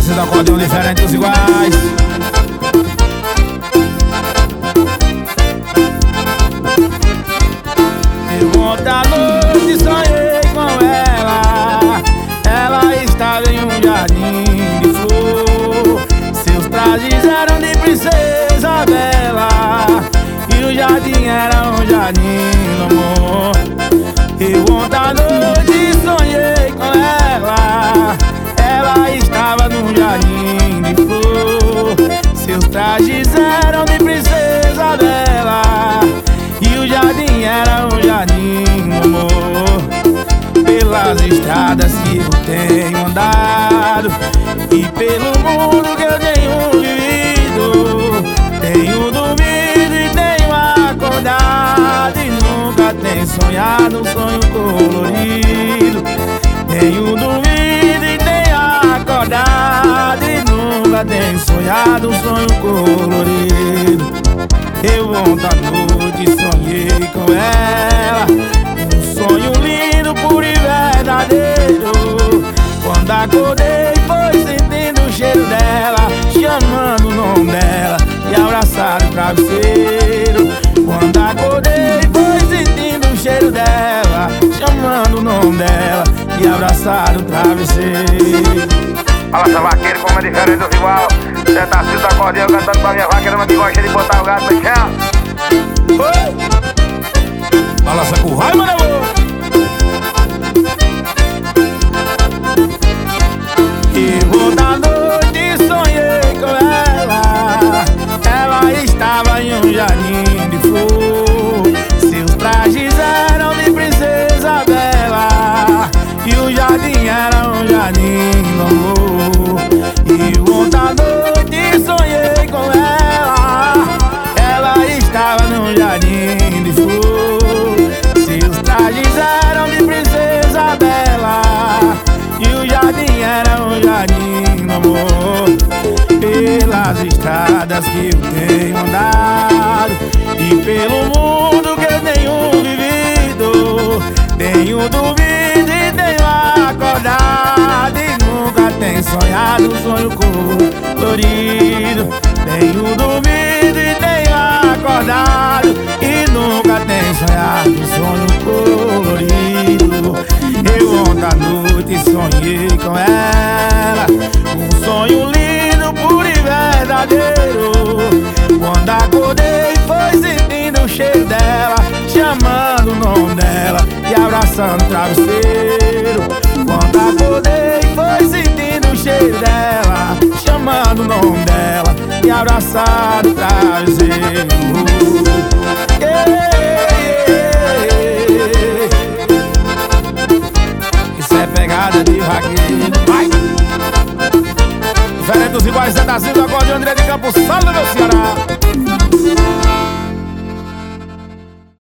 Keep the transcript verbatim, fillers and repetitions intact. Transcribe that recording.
Setações do acordeão diferentes dos iguais. Eu ontem à noite sonhei com ela. Ela estava em um jardim de flor. Seus trajes eram de princesa bela, e o jardim era um jardim do amor. Eu ontem à noite sonhei com ela. Ela estava num jardim de flor. Seus trajes eram de princesa bela, e o jardim era um jardim do amor. Pelas estradas que eu tenho andado e pelo mundo que eu tenho vivido, tenho dormido e tenho acordado, e nunca tenho sonhado um sonho colorido. Tenho dormido e tenho acordado, e nunca tenho sonhado um sonho colorido. Eu ontem à noite sonhei com ela, um sonho lindo, puro e verdadeiro. Quando acordei foi sentindo o cheiro dela, chamando o nome dela e abraçar o travesseiro. Quando acordei foi sentindo o cheiro dela, chamando o nome dela e abraçar o travesseiro. Balança vaqueiro, como é diferente dos igual. Setações do acordeão cantando pra minha vaqueira, mas que gosta de botar o gato no chão. Balança com raiva, meu amor. Eu ontem à noite sonhei com ela. Ela estava em um jardim de flor. Seus trajes eram de princesa bela, e o jardim era um jardim do amor. E ontem à noite sonhei com ela. Ela estava num jardim de flor. Seus trajes eram de princesa bela, e o jardim era um jardim do amor. Pelas estradas que eu tenho andado e pelo mundo que eu tenho vivido, tenho dormido e tenho acordado, e nunca tenho sonhado um sonho colorido. Tenho dormido e tenho acordado, e nunca tenho sonhado um sonho colorido. Eu ontem à noite sonhei com ela, um sonho lindo, puro e verdadeiro. Quando acordei foi sentindo o cheiro dela, chamando o nome dela e abraçando o travesseiro. Quando acordei foi sentindo o cheiro dela, chamando o nome dela e abraçando o travesseiro. Yeah.